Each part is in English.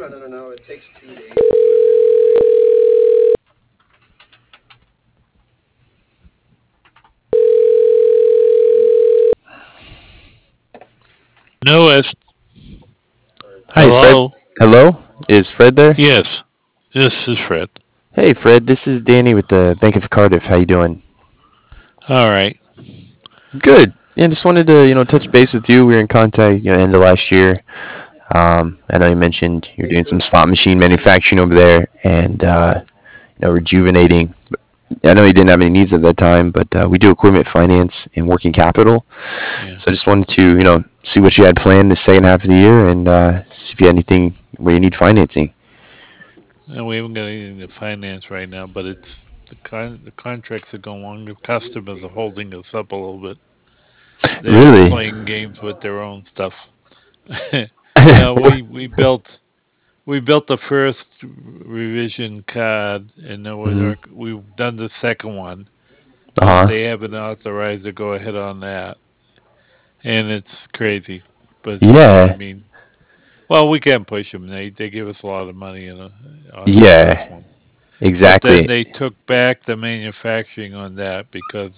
No, it's Hi, Fred. hello. Hello? Is Fred there? Yes, this is Fred. Hey, Fred. This is Danny with the Bank of Cardiff. How you doing? All right. Good. Yeah, just wanted to, touch base with you. We were in contact, end of last year. I know you mentioned you're doing some slot machine manufacturing over there and, rejuvenating. I know you didn't have any needs at that time, but we do equipment finance and working capital. Yeah. So I just wanted to, see what you had planned the second half of the year and see if you had anything where you need financing. And we haven't got anything to finance right now, but it's the contracts are going on. The customers are holding us up a little bit. They're Really? playing games with their own stuff. You know, we built the first revision card, and then Hmm. we've done the second one, but Uh-huh. they haven't authorized to go ahead on that, and it's crazy. But I Yeah, mean, well, we can't push them. They give us a lot of money on the yeah, first one, but then exactly. they took back the manufacturing on that because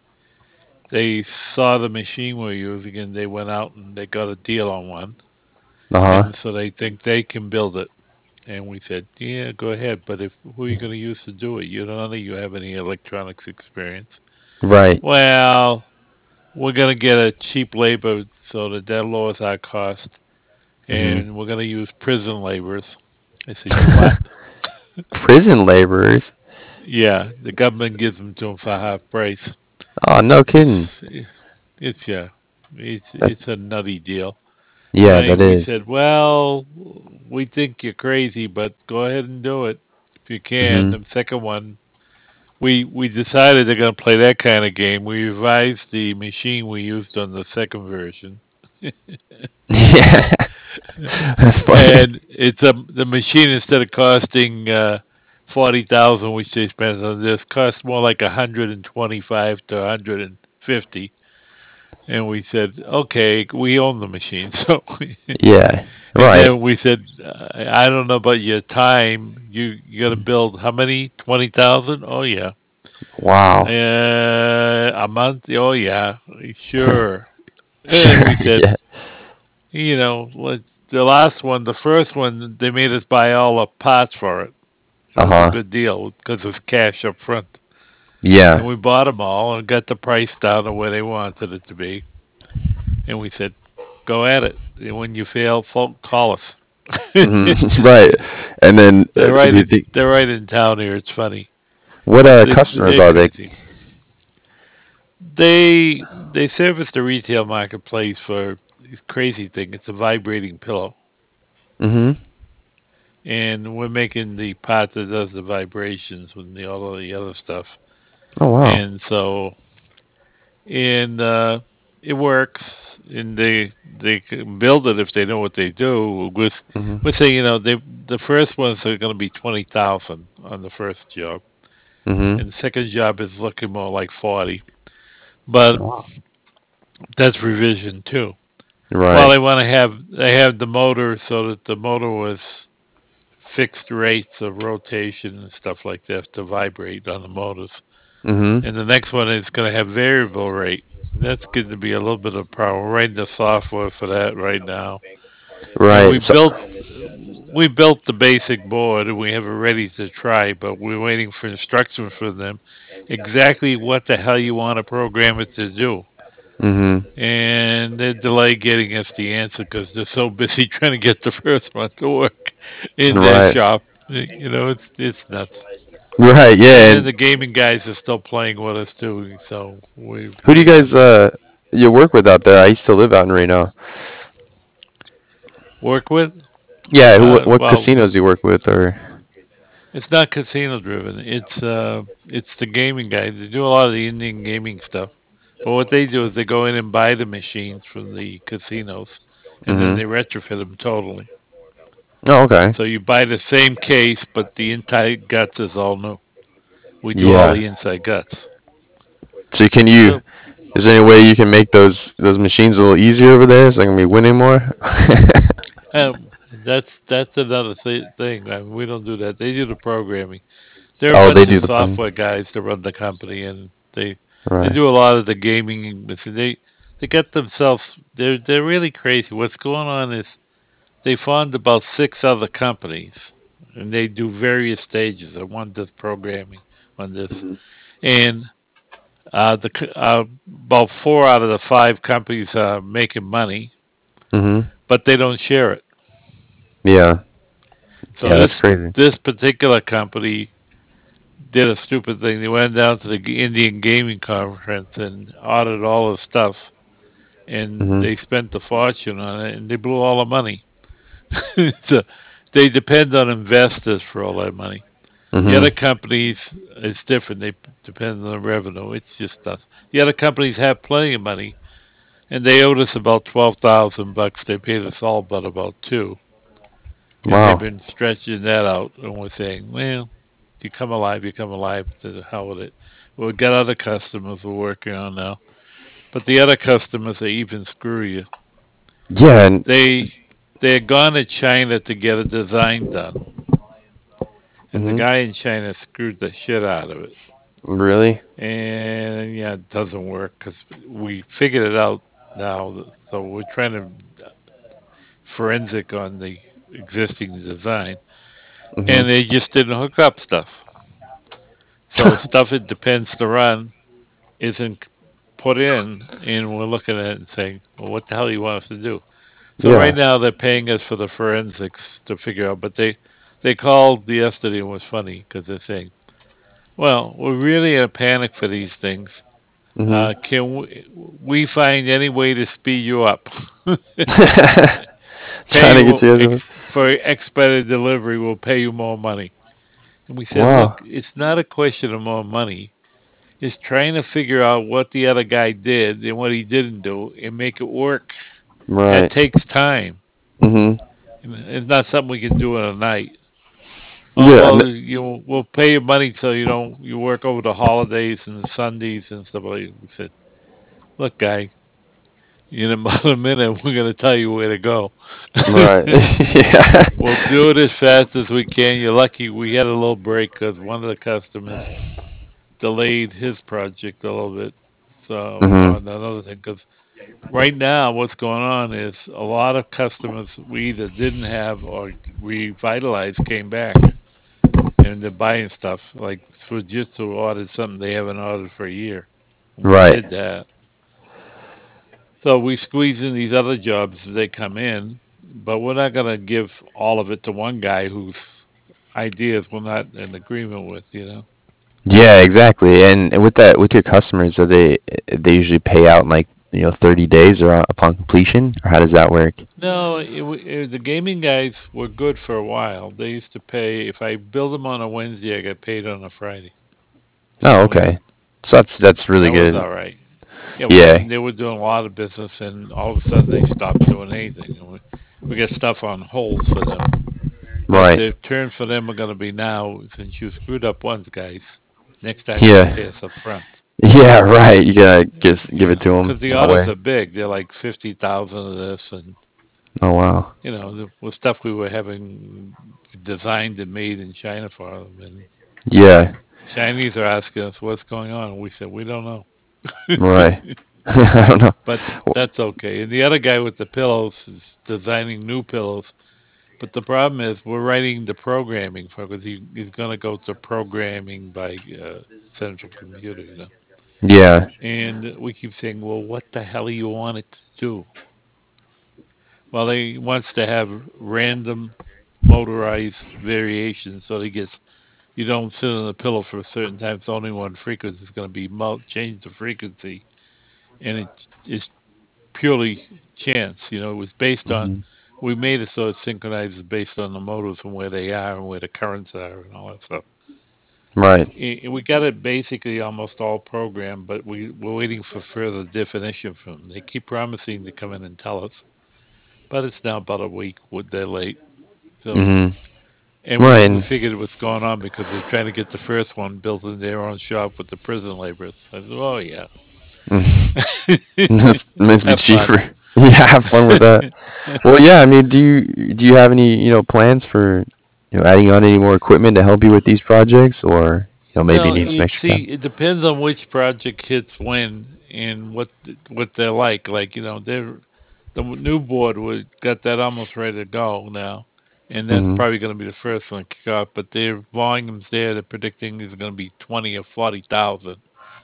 they saw the machine we're using and they went out and they got a deal on one, Uh-huh. and so they think they can build it. And we said, yeah, go ahead, but if who are you going to use to do it? You don't know that you have any electronics experience. Right. Well, we're going to get a cheap labor so that lowers our cost, Hmm. and we're going to use prison laborers. I said, you what? Prison laborers. Yeah, the government gives them to them for half price. Oh, no kidding. It's it's yeah, it's That, it's a nutty deal. yeah, that We is. said, well, we think you're crazy, but go ahead and do it if you can. Hmm. The second one, we decided they're going to play that kind of game. We revised the machine we used on the second version, Yeah. That's funny. and it's the machine instead of costing 40,000, which they spent on this, cost more like 125 to 150. And we said, okay, we own the machine, so Yeah. and Right. then we said, I don't know about your time. You got to build how many? 20,000? Oh yeah. Wow. A month? Oh yeah, sure. And we said, Yeah. the last one, the first one, they made us buy all the parts for it. It was a Uh-huh. good deal because it's cash up front. And Yeah. we bought them all and got the price down to where they wanted it to be. And we said, go at it. And when you fail, call us. Hmm. Right. And then, do you think They're right in town here. It's funny. what customers They're are they? crazy. They service the retail marketplace for this crazy thing. It's a vibrating pillow, Hmm. and we're making the part that does the vibrations with all of the other stuff. Oh, wow. And so, and it works, and they can build it if they know what they do. Hmm. We say, the first ones are going to be 20,000 on the first job, Hmm. and the second job is looking more like 40. But Wow. that's revision too. Well, Right. they have the motor so that the motor was fixed rates of rotation and stuff like that to vibrate on the motors. Hmm. And the next one is going to have variable rate. That's going to be a little bit of a problem. We're writing the software for that right now. And Right. So, we built the basic board and we have it ready to try, but we're waiting for instructions from them exactly what the hell you want to program it to do. hmm. And they delay getting us the answer because they're so busy trying to get the first one to work in their Right. shop. It's nuts. Right. And Yeah. then And the gaming guys are still playing with us too. So who do you guys we you work with out there? I used to live out in Reno. work with. Yeah. What Well, casinos you work with, or? it's not casino driven. It's the gaming guys. They do a lot of the Indian gaming stuff. But what they do is they go in and buy the machines from the casinos, and then Hmm. they retrofit them totally. Oh, okay. So you buy the same case, but the inside guts is all new. We do all Yeah. the inside guts. So can you? So Is there any way you can make those machines a little easier over there so I can be winning more? That's another thing. I mean, we don't do that. They do the programming. They're a Oh, they bunch do of the plan. software guys that run the company, and they Right. do a lot of the gaming. They get themselves. They're really crazy. What's going on is they fund about six other companies, and they do various stages. And one does programming, one does, Hmm. and about four out of the five companies are making money, Hmm. but they don't share it. Yeah. So Yeah, that's crazy. this particular company did a stupid thing. They went down to the Indian Gaming Conference and ordered all the stuff, and Hmm. they spent a fortune on it, and they blew all the money. So they depend on investors for all that money. The Hmm. other companies, it's different. They depend on the revenue. It's just us. The other companies have plenty of money, and they owed us about $12,000. They paid us all but about two, and they've Wow. been stretching that out. And we're saying, well, you come alive, you come alive. To the hell with it. We've got other customers we're working on now, but the other customers are even screwier. Yeah. And, They they had gone to China to get a design done, and the hmm. guy in China screwed the shit out of it. Really? And yeah, it doesn't work because we figured it out now. So we're trying to forensic on the existing design, Hmm. and they just didn't hook up stuff. So stuff it depends to run isn't put in, and we're looking at it and saying, "Well, what the hell do you want us to do?" So right Yeah. now they're paying us for the forensics to figure out, but they called yesterday and it was funny because they're saying, "Well, we're really in a panic for these things. Hmm. Can we find any way to speed you up? Pay Trying to get you you guys. for expedited delivery. We'll pay you more money." And we said, Wow. "Look, it's not a question of more money. It's trying to figure out what the other guy did and what he didn't do and make it work. That Right. takes time. Hmm. It's not something we can do in a night. Oh Yeah. well, we'll pay you money so you work over the holidays and the Sundays and stuff like that." We said, "Look, guy, in about a minute we're gonna tell you where to go. Right. Yeah. We'll do it as fast as we can. You're lucky we had a little break because one of the customers delayed his project a little bit. So Hmm. on another thing, because right now what's going on is a lot of customers we either didn't have or revitalized came back and they're buying stuff. Like Fujitsu ordered something they haven't ordered for a year. And we Right. did that. So we squeeze in these other jobs as they come in, but we're not going to give all of it to one guy whose ideas we're not in agreement with. Yeah, exactly. And with that, with your customers, are they usually pay out in like 30 days or upon completion, or how does that work? No, the gaming guys were good for a while. They used to pay, if I billed them on a Wednesday, I got paid on a Friday. Oh, So yeah, okay. So that's really that was good. all right. Yeah, Yeah. they were doing a lot of business, and all of a sudden they stopped doing anything. And we got stuff on hold for them. But Right. the turn for them are going to be now, since you screwed up once, guys. Next time you got to Yeah. pay us up front. Yeah. Right. You gotta give it to them Because the that orders way. are big. They're like 50,000 of this, and Oh wow. with stuff we were having designed and made in China for them. And Yeah. Chinese are asking us what's going on. And we said, we don't know. Right. I don't know. But that's okay. And the other guy with the pillows is designing new pillows. But the problem is we're writing the programming for because he's going to go to programming by central computer. Yeah. And we keep saying, well, what the hell do you want it to do? Well, he wants to have random motorized variations so that he gets you don't sit on the pillow for a certain time. It's only one frequency is going to be change the frequency, and it's purely chance. It was based on Hmm. we made it so it synchronizes based on the motors and where they are and where the currents are and all that stuff. Right. We got it basically almost all programmed, but we're waiting for further definition from them. They keep promising to come in and tell us, but it's now about a week. They're late. So, Hmm. and Right. we And figured what's going on because they're trying to get the first one built in their own shop with the prison laborers. I said, oh yeah, mm, it's meant to be have fun. cheaper. Yeah, have fun with that. Well, yeah, I mean, do you have any, plans for, adding on any more equipment to help you with these projects, or, maybe Well, need some you extra see, cap? it depends on which project hits when and what they're like. Like, the new board we got that almost ready to go now, and that's Hmm. probably going to be the first one to kick off. But their volumes there, they're predicting is going to be 20 or 40,000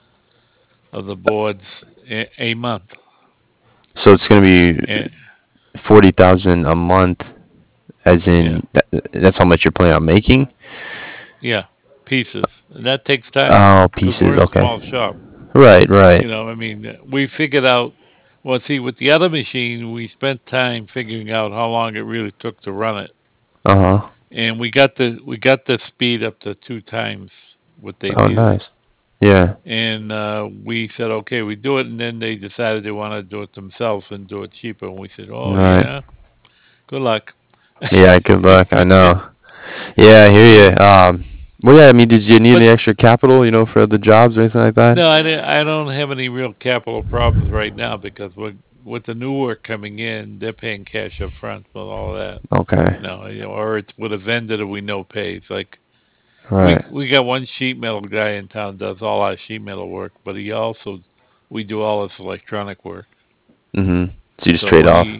of the boards a month. So it's gonna be And 40,000 a month, as yeah, in that's how much you're planning on making. yeah, pieces, and that takes time Oh, because pieces. we're a Okay. small shop. Right. Right. I mean, we figured out. Well, see, with the other machine, we spent time figuring out how long it really took to run it, Uh huh. and we got the speed up to two times what they Oh, needed. nice. Yeah. And we said, okay, we do it, and then they decided they want to do it themselves and do it cheaper. And we said, oh Right. yeah, good luck. Yeah. Good luck. I know. Yeah, I hear and you. Well, yeah. I mean, did you need but any extra capital, for the jobs or anything like that? no, I don't have any real capital problems right now because with the new work coming in, they're paying cash up front with all that. Okay. Or it's with a vendor that we know pays. Like Right. we got one sheet metal guy in town does all our sheet metal work, but we do all his electronic work. Mm-hmm. So you just So trade off.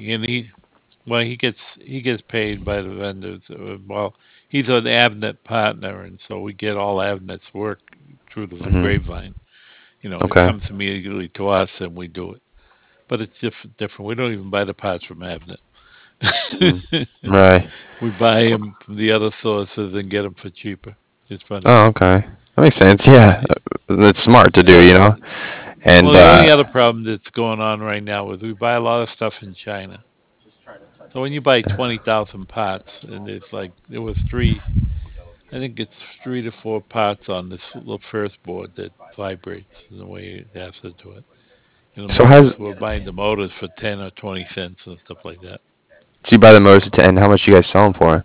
he gets paid by the vendors. Well, he's an Avnet partner, and so we get all Avnet's work through the Mm-hmm. grapevine. It Okay. comes immediately to us, and we do it. But it's different. We don't even buy the parts from Avnet. Mm. Right. We buy them from the other sources and get them for cheaper. It's funny. Oh, okay. That makes sense. Yeah, that's smart to do, So, And well, the only other problem that's going on right now is we buy a lot of stuff in China. So when you buy 20,000 parts, and there was three, I think it's 3 to 4 parts on this little first board that vibrates in the way it has to do it. And the so has motors, we're buying the motors for 10 or 20 cents and stuff like that. so you buy the motors and how much you guys sell them for?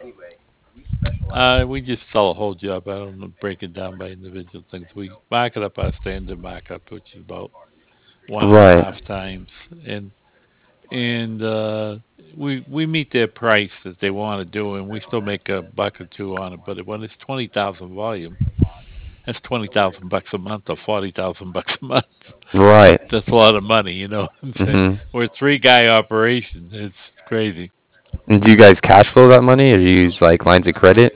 We just sell a whole job. I don't break it down by individual things. We mark it up our standard markup, which is about one and a Right. half times, and we meet their price that they want to do, and we still make a buck or two on it. But when it's 20,000 volume, that's 20,000 bucks a month or 40,000 bucks a month. Right. That's a lot of money, you know what I'm saying? Mm-hmm. We're a three-guy operation. It's crazy. And do you guys cash flow that money, or do you use like lines of credit?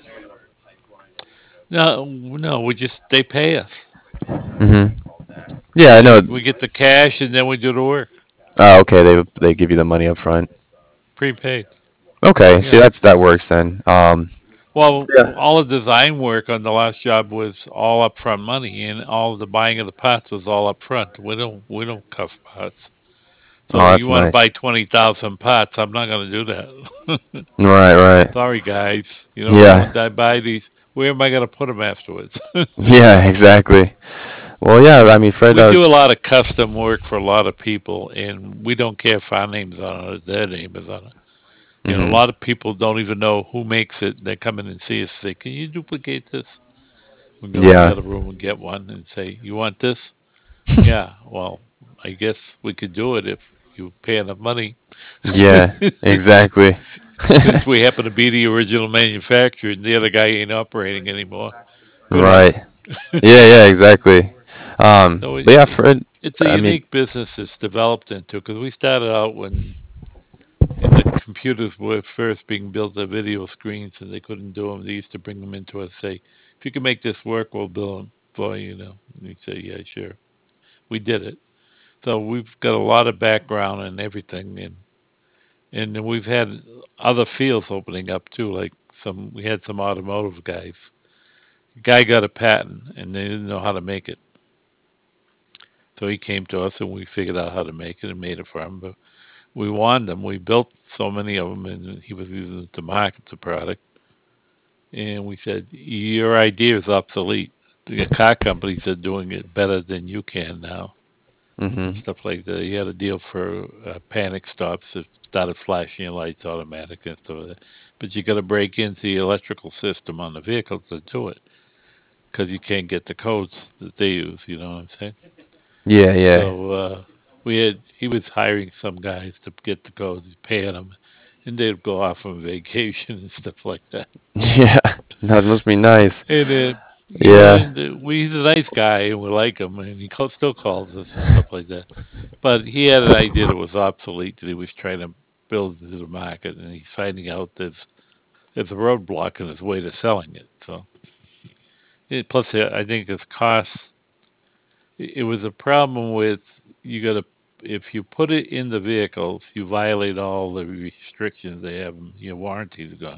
No, no, they pay us. Mm-hmm. Yeah, I know. We get the cash and then we do the work, Oh, okay. They give you the money up front. prepaid. Okay, see Yeah. that works then. Well, Yeah. all the design work on the last job was all upfront money, and all the buying of the parts was all upfront. We don't cuff parts. Oh, So you that's want to nice. buy 20,000 parts? I'm not going to do that. Right, right. Sorry, guys. Yeah, I buy these. Where am I going to put them afterwards? yeah, exactly. Well, yeah, I mean, Fred, We do a lot of custom work for a lot of people, and we don't care if our name's on it or their name is on it. A hmm lot of people don't even know who makes it. They come in and see us and say, "Can you duplicate this?" We go in the yeah, other room and get one and say, "You want this?" Yeah. Well, I guess we could do it if you pay enough money. yeah, exactly. Since we happen to be the original manufacturer and the other guy ain't operating anymore, good luck. Right. Yeah, yeah, exactly. So But yeah, Fred, it's a I mean, unique business it's developed into because we started out when in the computers were first being built, the video screens, and they couldn't do them. They used to bring them into us, say, "If you can make this work, we'll build them for you." And we say, "Yeah, sure." We did it. So we've got a lot of background and everything, and then we've had other fields opening up too. Like we had some automotive guys. A guy got a patent, and they didn't know how to make it. So he came to us, and we figured out how to make it and made it for him. But we wanted them. We built so many of them, and he was using it to market the product. And we said, "Your idea is obsolete. The car companies are doing it better than you can now." And hmm stuff like that. He had a deal for panic stops that started flashing your lights automatic and stuff like that. But you got to break into the electrical system on the vehicle to do it because you can't get the codes that they use. You know what I'm saying? yeah, yeah, So He was hiring some guys to get the codes, paying them, and they'd go off on vacation and stuff like that. Yeah, that must be nice. And Yeah. and he's a nice guy, and we like him, and still calls us and stuff like that. But he had an idea that was obsolete that he was trying to build into the market, and he's finding out there's a roadblock in his way to selling it. So plus, I think his costs. It was a problem with you got to if you put it in the vehicles, you violate all the restrictions they have. Your warranties are gone.